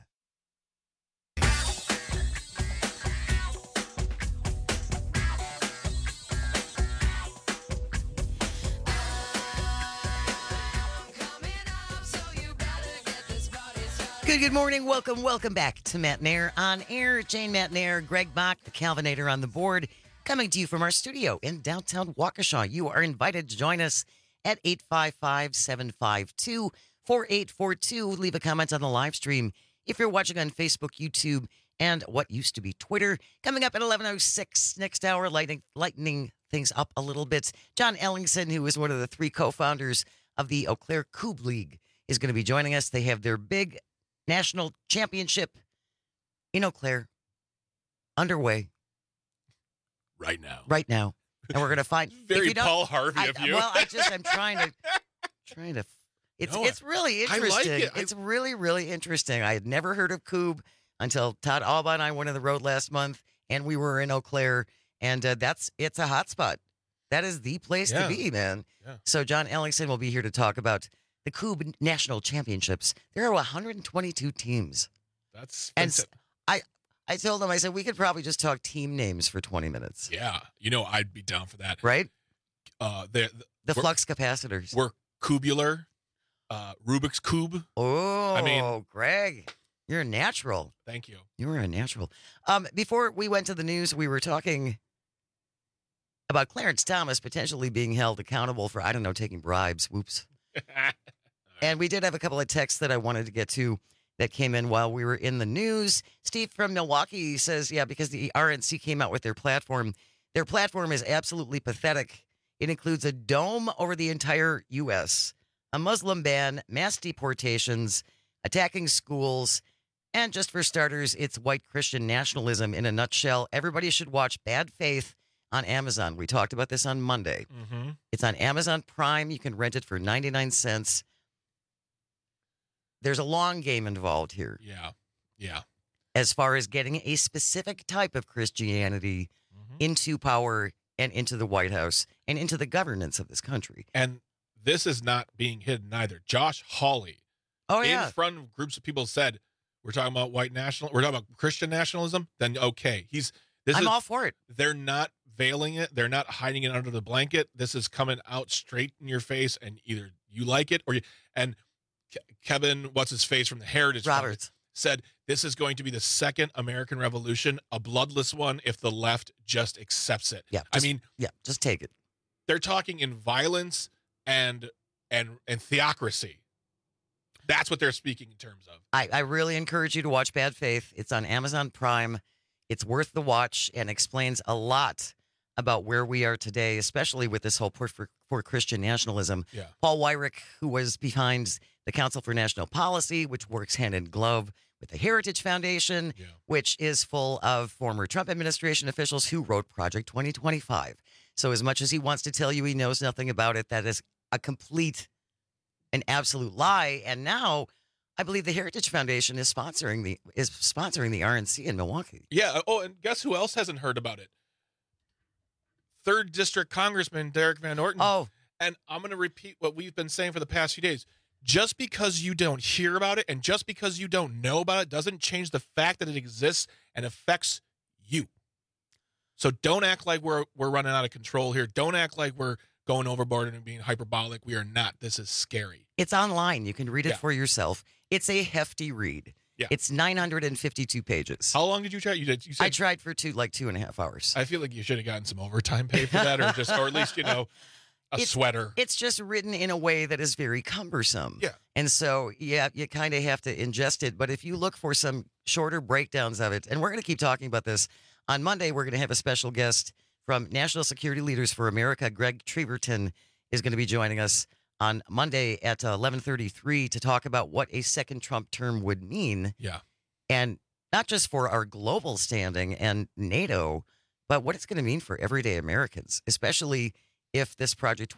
Good morning. Welcome back to Matt Nair on Air. Jane Matt Nair, Greg Bach, the Calvinator on the board, coming to you from our studio in downtown Waukesha. You are invited to join us at 855-752-4842. Leave a comment on the live stream if you're watching on Facebook, YouTube, and what used to be Twitter. Coming up at 11:06 next hour, lightening things up a little bit. John Ellingson, who is one of the 3 co-founders of the Eau Claire Coupe League, is going to be joining us. They have their big national championship in Eau Claire underway right now. And we're going to find very Paul Harvey of you. Well, I'm trying to. It's really interesting. I like it. It's really, really interesting. I had never heard of Coupe until Todd Alba and I went on the road last month, and we were in Eau Claire, and it's a hot spot. That is the place to be, man. Yeah. So John Ellingson will be here to talk about the Coupe National Championships. There are 122 teams. That's I told him, I said, we could probably just talk team names for 20 minutes. Yeah. I'd be down for that. Right? The flux capacitors. We're cubular, Rubik's Cube. Oh, Greg, you're a natural. Thank you. You were a natural. Before we went to the news, we were talking about Clarence Thomas potentially being held accountable for, taking bribes. Whoops. And we did have a couple of texts that I wanted to get to that came in while we were in the news. Steve from Milwaukee says, because the RNC came out with their platform is absolutely pathetic. It includes a dome over the entire U.S., a Muslim ban, mass deportations, attacking schools, and just for starters, it's white Christian nationalism in a nutshell. Everybody should watch Bad Faith on Amazon. We talked about this on Monday. Mm-hmm. It's on Amazon Prime. You can rent it for 99 cents. There's a long game involved here. Yeah. As far as getting a specific type of Christianity into power and into the White House and into the governance of this country. And this is not being hidden either. Josh Hawley, in front of groups of people, said, we're talking about we're talking about Christian nationalism, then okay. I'm all for it. They're not veiling it. They're not hiding it under the blanket. This is coming out straight in your face, and either you like it or you. And Kevin, what's his face from the Heritage Roberts said this is going to be the second American Revolution, a bloodless one, if the left just accepts it. Yeah, just take it. They're talking in violence and theocracy. That's what they're speaking in terms of. I really encourage you to watch Bad Faith. It's on Amazon Prime. It's worth the watch and explains a lot about where we are today, especially with this whole push for Christian nationalism. Yeah. Paul Weyrich, who was behind the Council for National Policy, which works hand in glove with the Heritage Foundation, which is full of former Trump administration officials who wrote Project 2025. So as much as he wants to tell you he knows nothing about it, that is an absolute lie. And now I believe the Heritage Foundation is sponsoring the RNC in Milwaukee. Yeah. Oh, and guess who else hasn't heard about it? 3rd District Congressman Derek Van Orton. Oh. And I'm going to repeat what we've been saying for the past few days. Just because you don't hear about it and just because you don't know about it doesn't change the fact that it exists and affects you. So don't act like we're running out of control here. Don't act like we're going overboard and being hyperbolic. We are not. This is scary. It's online. You can read it for yourself. It's a hefty read. Yeah. It's 952 pages. How long did you try? You said I tried for 2.5 hours. I feel like you should have gotten some overtime pay for that, or at least a sweater. It's just written in a way that is very cumbersome. Yeah. And so, you kind of have to ingest it. But if you look for some shorter breakdowns of it, and we're going to keep talking about this, on Monday, we're going to have a special guest from National Security Leaders for America. Greg Treverton is going to be joining us on Monday at 11:33 to talk about what a second Trump term would mean. Yeah. And not just for our global standing and NATO, but what it's going to mean for everyday Americans, especially if this Project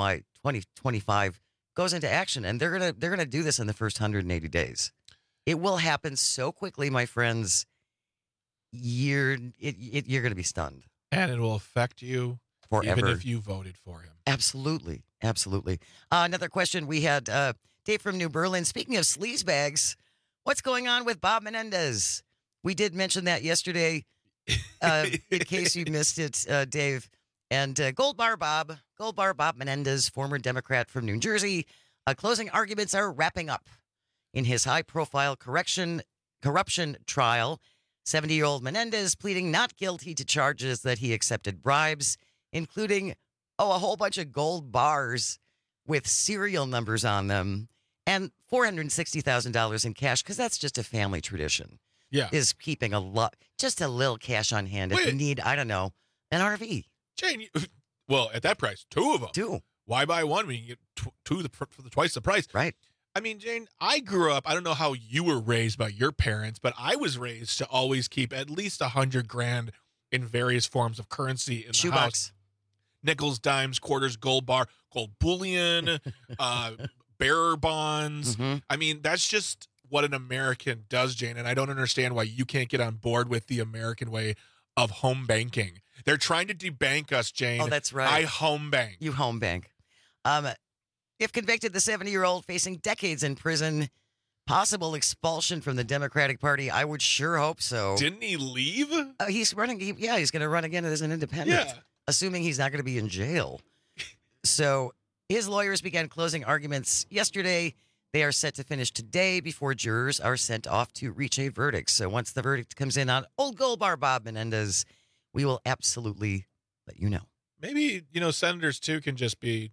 2025 goes into action. And they're going to do this in the first 180 days. It will happen so quickly, my friends. You're going to be stunned. And it will affect you forever, even if you voted for him. Absolutely. Absolutely. Another question we had, Dave from New Berlin. Speaking of sleazebags, what's going on with Bob Menendez? We did mention that yesterday, in case you missed it, Dave. And Gold Bar Bob Menendez, former Democrat from New Jersey, closing arguments are wrapping up In his high-profile corruption trial, 70-year-old Menendez pleading not guilty to charges that he accepted bribes, including, a whole bunch of gold bars with serial numbers on them and $460,000 in cash, because that's just a family tradition. Yeah. Is keeping just a little cash on hand if you need, I don't know, an RV. Jane, well, at that price, 2 of them. 2. Why buy one when you get 2 for twice the price? Right. I mean, Jane, I grew up, I don't know how you were raised by your parents, but I was raised to always keep at least $100,000 in various forms of currency in the house. Nickels, dimes, quarters, gold bar, gold bullion, bearer bonds. Mm-hmm. I mean, that's just what an American does, Jane, and I don't understand why you can't get on board with the American way of home banking. They're trying to debank us, Jane. Oh, that's right. I home bank. You home bank. If convicted, the 70-year-old facing decades in prison, possible expulsion from the Democratic Party. I would sure hope so. Didn't he leave? He's running. He's going to run again as an independent, assuming he's not going to be in jail. So his lawyers began closing arguments yesterday. They are set to finish today before jurors are sent off to reach a verdict. So once the verdict comes in on old gold bar Bob Menendez, we will absolutely let you know. Maybe, senators too can just be,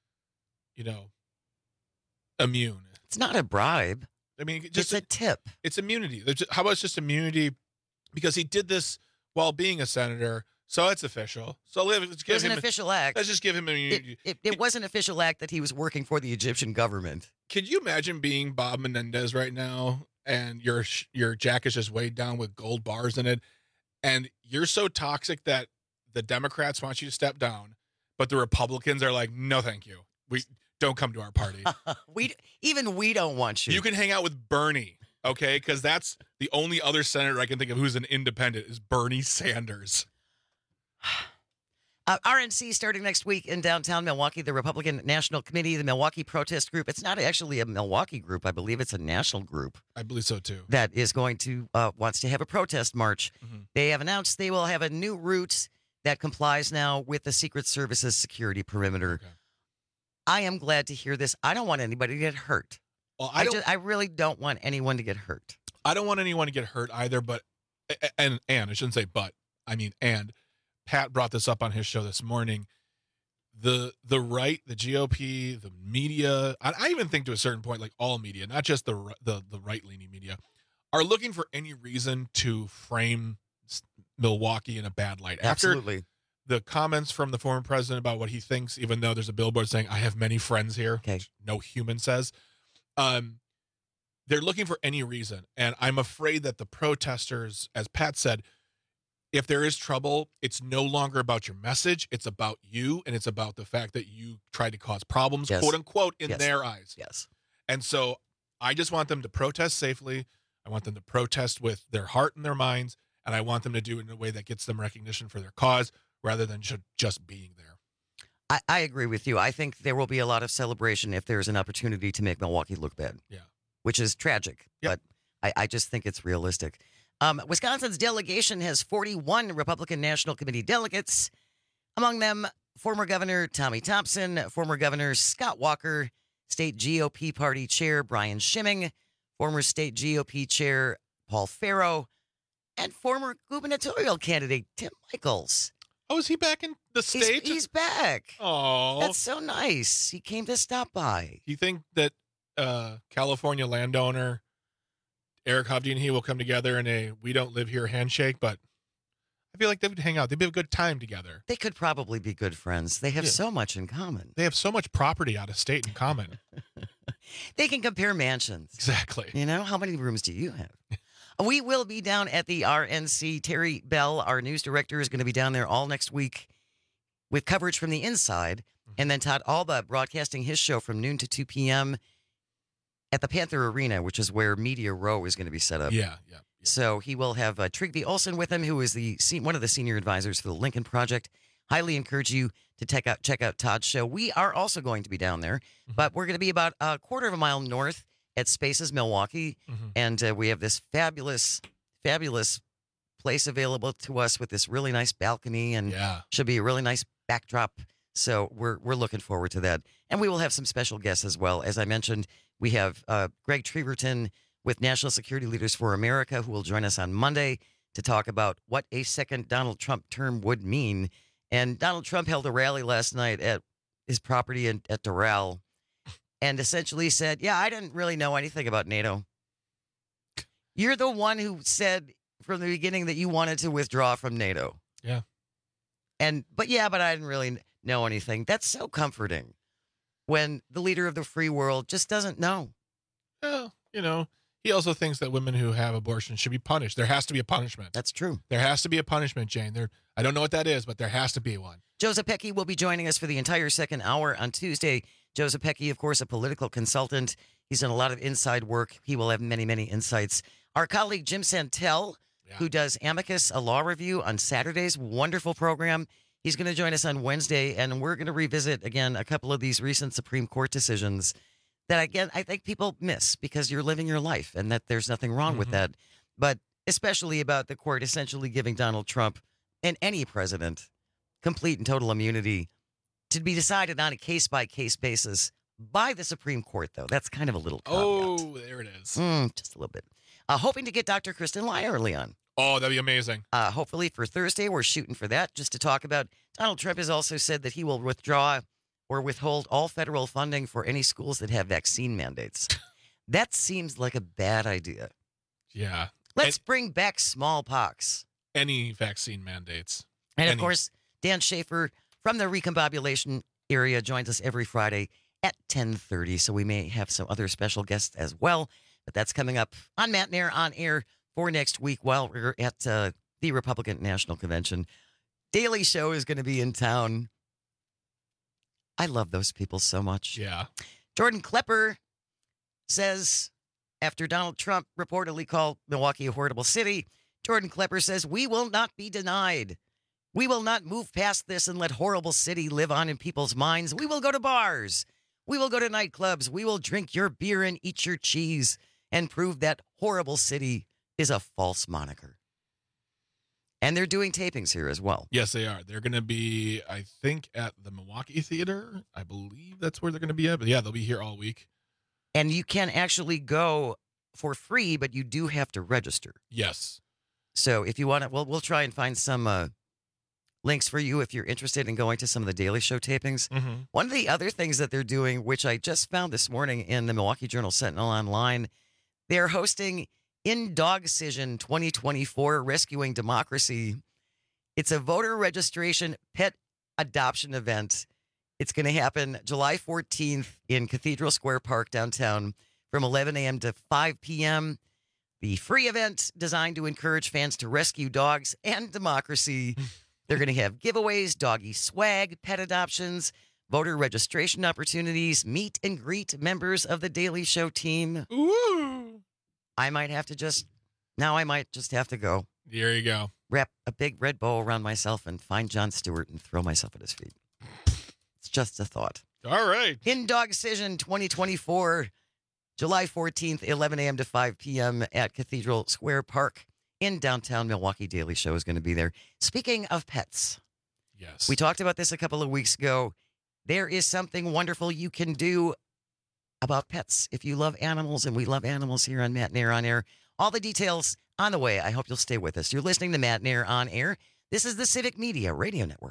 immune. It's not a bribe. I mean, just a tip. It's immunity. How about just immunity? Because he did this while being a senator, so it's official. So let's give him an official act. Let's just give him immunity. It was an official act that he was working for the Egyptian government. Could you imagine being Bob Menendez right now, and your jacket's just weighed down with gold bars in it, and you're so toxic that the Democrats want you to step down, but the Republicans are like, no, thank you. We don't come to our party. we don't want you. You can hang out with Bernie, okay? Because that's the only other senator I can think of who's an independent is Bernie Sanders. RNC starting next week in downtown Milwaukee, the Republican National Committee, the Milwaukee Protest Group. It's not actually a Milwaukee group. I believe it's a national group. I believe so, too. That is going to, wants to have a protest march. Mm-hmm. They have announced they will have a new route that complies now with the Secret Service's security perimeter. Okay. I am glad to hear this. I don't want anybody to get hurt. Well, I really don't want anyone to get hurt. I don't want anyone to get hurt either, but, and I shouldn't say but, I mean, and Pat brought this up on his show this morning. The right, the GOP, the media, I even think to a certain point, like all media, not just the right-leaning media, are looking for any reason to frame Milwaukee in a bad light. Absolutely. After the comments from the former president about what he thinks, even though there's a billboard saying, I have many friends here, which no human says, they're looking for any reason. And I'm afraid that the protesters, as Pat said, if there is trouble, it's no longer about your message. It's about you, and it's about the fact that you tried to cause problems, quote unquote, in their eyes. Yes. And so I just want them to protest safely. I want them to protest with their heart and their minds, and I want them to do it in a way that gets them recognition for their cause rather than just being there. I agree with you. I think there will be a lot of celebration if there's an opportunity to make Milwaukee look bad. Yeah. Which is tragic, but I just think it's realistic. Wisconsin's delegation has 41 Republican National Committee delegates. Among them, former Governor Tommy Thompson, former Governor Scott Walker, State GOP Party Chair Brian Schimming, former State GOP Chair Paul Farrow, and former gubernatorial candidate Tim Michels. Oh, is he back in the state? He's back. Oh, that's so nice. He came to stop by. You think that California landowner Eric Hovde and he will come together in a "we don't live here" handshake? But I feel like they would hang out. They'd have a good time together. They could probably be good friends. They have so much in common. They have so much property out of state in common. They can compare mansions. Exactly. You know, how many rooms do you have? We will be down at the RNC. Terry Bell, our news director, is going to be down there all next week with coverage from the inside. And then Todd Alba broadcasting his show from noon to 2 p.m. at the Panther Arena, which is where Media Row is going to be set up. Yeah. So he will have Trygve Olsen with him, who is one of the senior advisors for the Lincoln Project. Highly encourage you to check out Todd's show. We are also going to be down there, but we're going to be about a quarter of a mile north at Spaces Milwaukee, and we have this fabulous place available to us with this really nice balcony, and should be a really nice backdrop So we're looking forward to that. And we will have some special guests as well. As I mentioned, we have Greg Treverton with National Security Leaders for America, who will join us on Monday to talk about what a second Donald Trump term would mean. And Donald Trump held a rally last night at his property at Doral and essentially said, yeah, I didn't really know anything about NATO. You're the one who said from the beginning that you wanted to withdraw from NATO. Yeah. But I didn't really know anything. That's so comforting when the leader of the free world just doesn't know. Well, he also thinks that women who have abortions should be punished. There has to be a punishment. That's true. There has to be a punishment, Jane. I don't know what that is, but there has to be one. Joe Zepecki will be joining us for the entire second hour on Tuesday. Joe Zepecki, of course, a political consultant. He's done a lot of inside work. He will have many, many insights. Our colleague Jim Santel, who does Amicus, a law review on Saturdays, wonderful program. He's going to join us on Wednesday, and we're going to revisit, again, a couple of these recent Supreme Court decisions that, again, I think people miss because you're living your life and that there's nothing wrong with that. But especially about the court essentially giving Donald Trump and any president complete and total immunity to be decided on a case-by-case basis by the Supreme Court, though. That's kind of a little caveat. Oh, there it is. Just a little bit. Hoping to get Dr. Kristen Lyerly on. Oh, that'd be amazing. Hopefully for Thursday, we're shooting for that just to talk about. Donald Trump has also said that he will withdraw or withhold all federal funding for any schools that have vaccine mandates. That seems like a bad idea. Yeah. Let's bring back smallpox. Any vaccine mandates. And, of course, Dan Schaefer from the Recombobulation area joins us every Friday at 10:30. So we may have some other special guests as well. But that's coming up on Matt Nair on air for next week while we're at the Republican National Convention. Daily Show is going to be in town. I love those people so much. Yeah. Jordan Klepper says, after Donald Trump reportedly called Milwaukee a horrible city, Jordan Klepper says, we will not be denied. We will not move past this and let horrible city live on in people's minds. We will go to bars. We will go to nightclubs. We will drink your beer and eat your cheese and prove that horrible city is a false moniker. And they're doing tapings here as well. Yes, they are. They're going to be, I think, at the Milwaukee Theater. I believe that's where they're going to be at. But yeah, they'll be here all week. And you can actually go for free, but you do have to register. Yes. So if you want to, we'll try and find some links for you if you're interested in going to some of the Daily Show tapings. Mm-hmm. One of the other things that they're doing, which I just found this morning in the Milwaukee Journal Sentinel Online, they're hosting Indogcision 2024 Rescuing Democracy. It's a voter registration pet adoption event. It's going to happen July 14th in Cathedral Square Park downtown from 11 a.m. to 5 p.m. The free event designed to encourage fans to rescue dogs and democracy. They're going to have giveaways, doggy swag, pet adoptions, voter registration opportunities, meet and greet members of the Daily Show team. Ooh. I might just have to go. There you go. Wrap a big red bow around myself and find Jon Stewart and throw myself at his feet. It's just a thought. All right. Indogcision 2024, July 14th, 11 a.m. to 5 p.m. at Cathedral Square Park in downtown Milwaukee. Daily Show is going to be there. Speaking of pets. Yes. We talked about this a couple of weeks ago. There is something wonderful you can do about pets if you love animals, and we love animals here on Matt Nair on Air. All the details on the way. I hope you'll stay with us. You're listening to Matt Nair on Air. This is the Civic Media Radio Network.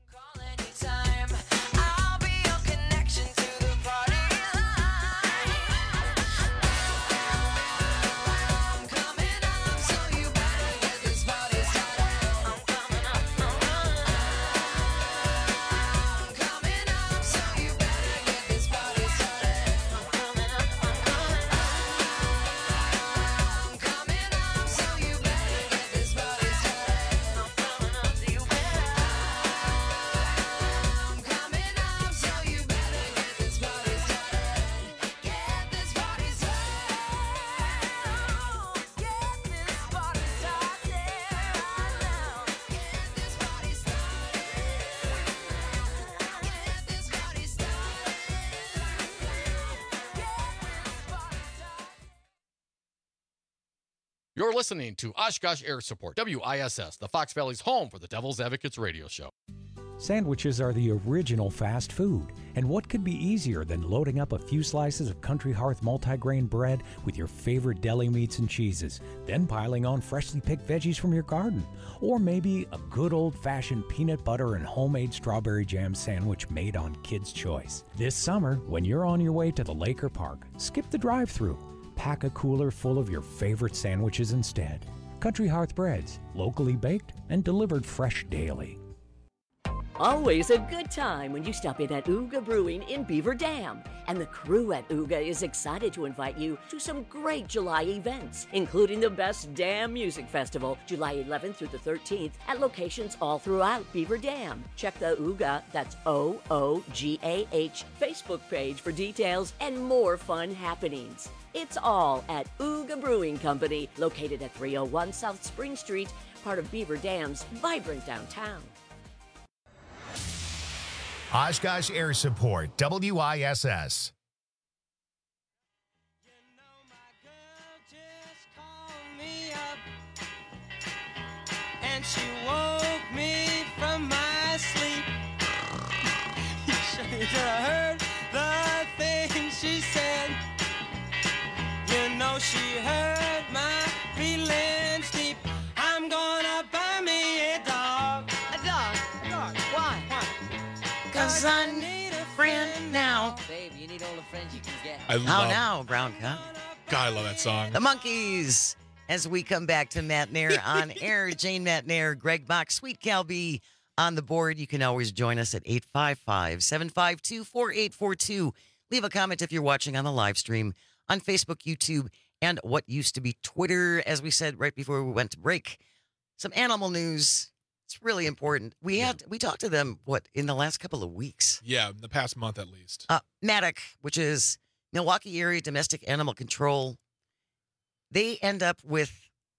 You're listening to Oshkosh Air Support, WISS, the Fox Valley's home for the Devil's Advocates radio show. Sandwiches are the original fast food, and what could be easier than loading up a few slices of Country Hearth multigrain bread with your favorite deli meats and cheeses, then piling on freshly picked veggies from your garden, or maybe a good old-fashioned peanut butter and homemade strawberry jam sandwich made on Kids' Choice. This summer, when you're on your way to the lake or park, skip the drive-thru. Pack a cooler full of your favorite sandwiches instead. Country Hearth Breads, locally baked and delivered fresh daily. Always a good time when you stop in at Ooga Brewing in Beaver Dam. And the crew at Ooga is excited to invite you to some great July events, including the Best Dam Music Festival, July 11th through the 13th, at locations all throughout Beaver Dam. Check the Ooga, that's OOGAH, Facebook page for details and more fun happenings. It's all at Ooga Brewing Company, located at 301 South Spring Street, part of Beaver Dam's vibrant downtown. Oshkosh Air Support, WISS. And she woke me from my sleep. You should have heard the things she said. You know she hurt my feelings deep. I'm gonna buy me a dog. A dog? A dog. Why? 'Cause I need a friend now. Babe, you need all the friends you can get. How now, Brown Cow? God, I love that song. The Monkees. As we come back to Matt Nair on air, Jane Matt Nair, Greg Bach, Sweet Cal B on the board. You can always join us at 855-752-4842. Leave a comment if you're watching on the live stream on Facebook, YouTube, and what used to be Twitter. As we said right before we went to break, some animal news. It's really important. We talked to them, in the last couple of weeks? Yeah, in the past month at least. Matic, which is Milwaukee Area Domestic Animal Control, they end up with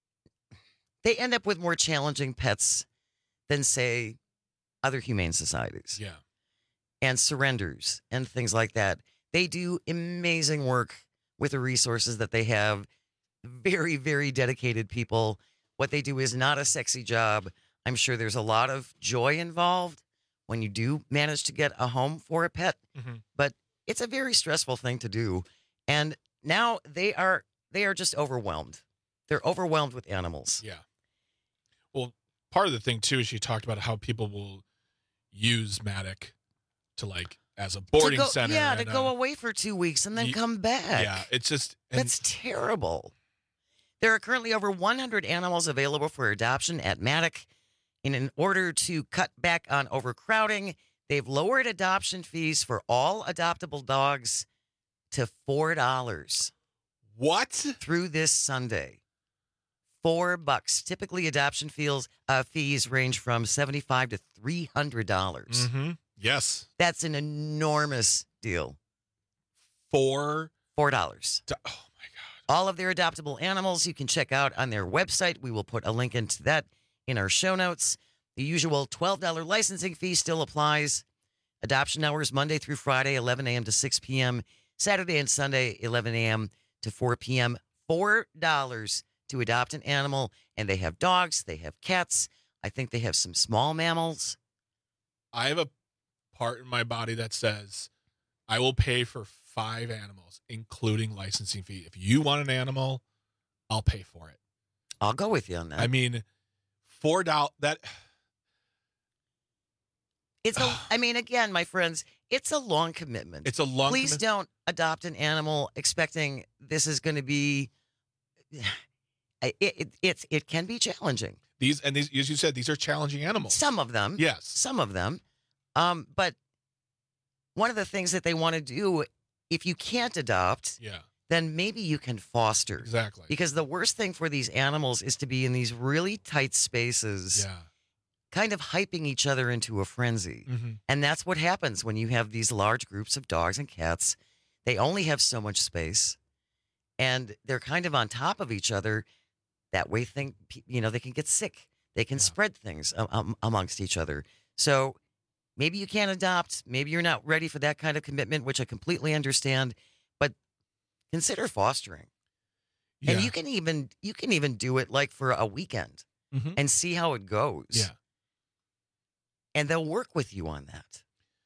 more challenging pets than, say, other humane societies. Yeah. And surrenders and things like that. They do amazing work with the resources that they have. Very, very dedicated people. What they do is not a sexy job. I'm sure there's a lot of joy involved when you do manage to get a home for a pet, but it's a very stressful thing to do. And now they are just overwhelmed. They're overwhelmed with animals. Yeah. Well, part of the thing too is she talked about how people will use Matic to as a boarding center. Yeah, to go away for 2 weeks and then come back. Yeah, it's just that's terrible. There are currently over 100 animals available for adoption at Matic. In order to cut back on overcrowding, they've lowered adoption fees for all adoptable dogs to $4. What? Through this Sunday. $4. Typically, adoption fees range from $75 to $300. Mm-hmm. Yes. That's an enormous deal. $4. Oh, my God. All of their adoptable animals you can check out on their website. We will put a link into that in our show notes. The usual $12 licensing fee still applies. Adoption hours Monday through Friday, 11 a.m. to 6 p.m. Saturday and Sunday, 11 a.m. to 4 p.m. $4 to adopt an animal. And they have dogs. They have cats. I think they have some small mammals. I have a part in my body that says I will pay for 5 animals, including licensing fee. If you want an animal, I'll pay for it. I'll go with you on that. I mean, $4 that it's again, my friends, it's a long commitment. It's a long Please don't adopt an animal expecting this is going to be it can be challenging. These, as you said, these are challenging animals. Some of them. Yes. Some of them. But one of the things that they want to do, if you can't adopt, then maybe you can foster. Exactly. Because the worst thing for these animals is to be in these really tight spaces, kind of hyping each other into a frenzy. Mm-hmm. And that's what happens when you have these large groups of dogs and cats. They only have so much space, and they're kind of on top of each other. That way, they can get sick. They can spread things amongst each other. So maybe you can't adopt. Maybe you're not ready for that kind of commitment, which I completely understand. But consider fostering. Yeah. And you can even do it like for a weekend and see how it goes. Yeah. and they'll work with you on that.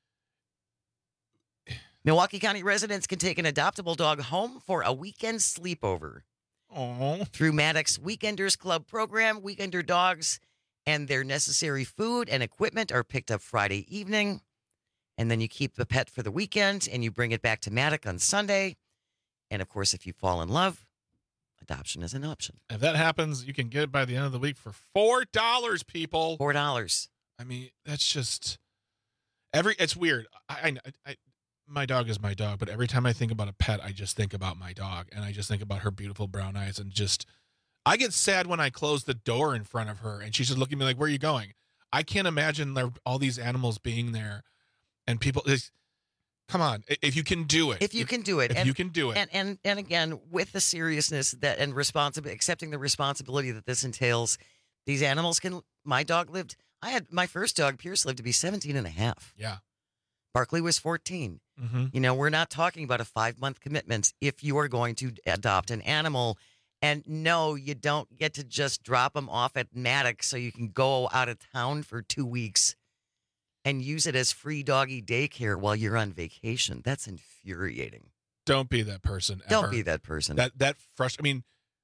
Milwaukee County residents can take an adoptable dog home for a weekend sleepover. Aww. Through Maddox Weekenders Club program, Weekender dogs and their necessary food and equipment are picked up Friday evening. And then you keep the pet for the weekend and you bring it back to Maddox on Sunday. And of course, if you fall in love, adoption is an option. If that happens, you can get it by the end of the week for $4, people. $4. I mean, that's just it's weird. I my dog is my dog, but every time I think about a pet, I just think about my dog, and I just think about her beautiful brown eyes, and just I get sad when I close the door in front of her and she's just looking at me like, "Where are you going?" I can't imagine all these animals being there, and people. Come on, if you can do it. If you can do it. If you can do it. And again, with the seriousness that and accepting the responsibility that this entails, these animals can. My dog lived. I had my first dog, Pierce, lived to be 17 and a half. Yeah. Barkley was 14. Mm-hmm. You know, we're not talking about a 5-month commitment if you are going to adopt an animal. And no, you don't get to just drop them off at Maddox so you can go out of town for 2 weeks and use it as free doggy daycare while you're on vacation. That's infuriating. Don't be that person. Ever. Don't be that person. That frustrates. I mean,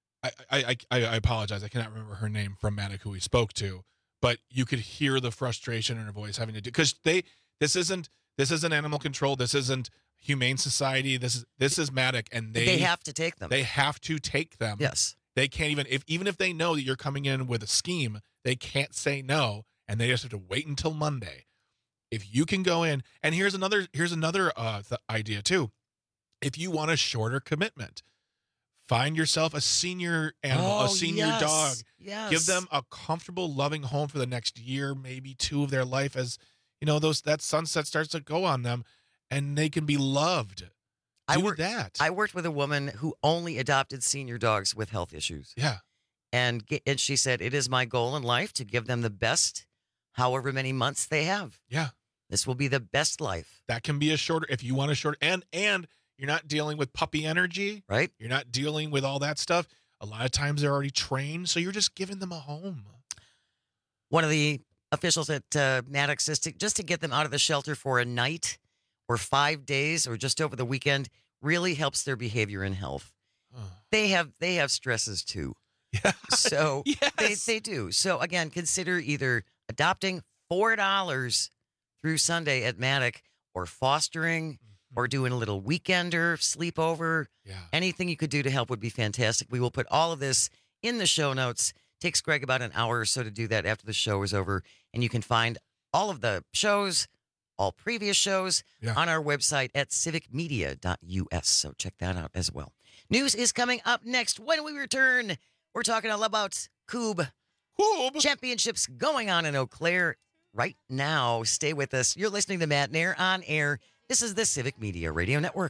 I apologize. I cannot remember her name from Maddox who we spoke to, but you could hear the frustration in her voice having to do because this isn't animal control. This isn't Humane Society. This is Maddox, and they have to take them. They have to take them. Yes. They can't even if they know that you're coming in with a scheme, they can't say no, and they just have to wait until Monday. If you can go in, and here's another idea too. If you want a shorter commitment, find yourself a senior animal, a senior dog. Yes. Give them a comfortable, loving home for the next year, maybe 2 of their life. As you know, that sunset starts to go on them, and they can be loved. I worked with a woman who only adopted senior dogs with health issues. Yeah, and she said it is my goal in life to give them the best, however many months they have. Yeah. This will be the best life. That can be a shorter, if you want a short, and you're not dealing with puppy energy, right? You're not dealing with all that stuff. A lot of times they're already trained, so you're just giving them a home. One of the officials at Maddox says just to get them out of the shelter for a night or 5 days or just over the weekend really helps their behavior and health. They have stresses too. Yeah. So yes. they do. So again, consider either adopting $4 through Sunday at Maddox or fostering or doing a little weekender, sleepover. Yeah. Anything you could do to help would be fantastic. We will put all of this in the show notes. Takes Greg about an hour or so to do that after the show is over. And you can find all of the shows, all previous shows on our website at civicmedia.us. So check that out as well. News is coming up next. When we return, we're talking all about Coob Championships going on in Eau Claire right now. Stay with us. You're listening to Matt Nair on air. This is the Civic Media Radio Network.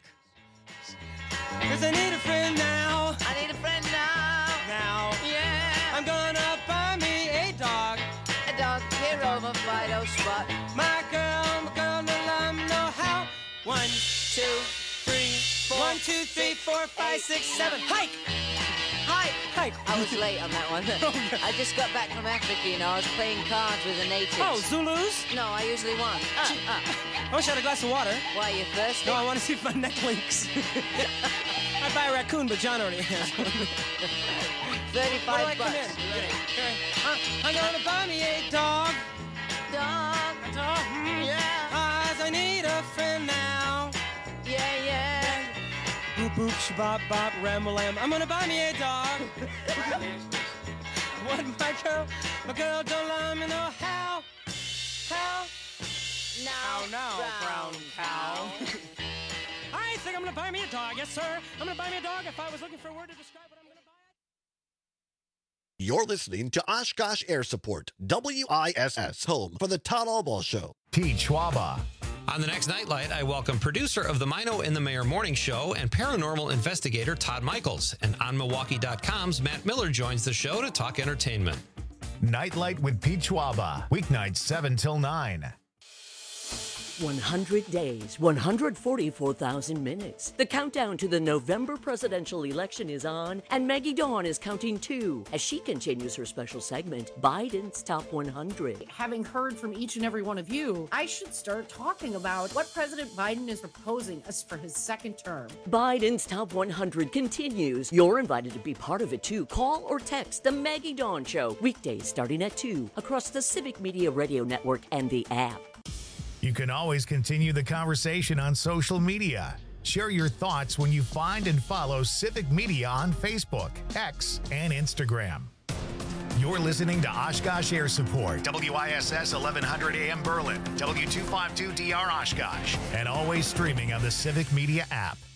'Cause I need a friend now. I need a friend now. Yeah. I'm gonna buy me a dog. A dog, here over Fido Spot. My girl, don't know how. 1, 2, 3, 4. 1, 2, 3, 4, 5, 6, 7. Hike! I was late on that one. I just got back from Africa, you know. I was playing cards with the natives. Oh, Zulus? No, I usually won. I wish I had a glass of water. Why, you thirsty? No, I want to see if my neck links. I'd buy a raccoon, but John already has one. 35 Where do I bucks. come in? Okay. I'm gonna buy me a dog. Dog. A dog? Yeah. 'Cause I need a friend now. Yeah. Boop, boop, shabop, bop, ram-a-lam. I'm gonna buy me a dog. What, my girl don't let me know how. Now, brown cow. I think I'm gonna buy me a dog. Yes, sir. I'm gonna buy me a dog. If I was looking for a word to describe what I'm gonna buy. You're listening to Oshkosh Air Support, WISS, home for the Todd Albaugh Show. Pete Schwaba. On the next Nightlight, I welcome producer of the Mino and the Mayor Morning Show and paranormal investigator Todd Michaels. And on Milwaukee.com's Matt Miller joins the show to talk entertainment. Nightlight with Pete Schwaba. Weeknights 7 till 9. 100 days, 144,000 minutes. The countdown to the November presidential election is on, and Maggie Dawn is counting too as she continues her special segment, Biden's Top 100. Having heard from each and every one of you, I should start talking about what President Biden is proposing us for his second term. Biden's Top 100 continues. You're invited to be part of it too. Call or text The Maggie Dawn Show, weekdays starting at 2 across the Civic Media Radio Network and the app. You can always continue the conversation on social media. Share your thoughts when you find and follow Civic Media on Facebook, X, and Instagram. You're listening to Oshkosh Air Support, WISS 1100 AM Berlin, W252DR Oshkosh, and always streaming on the Civic Media app.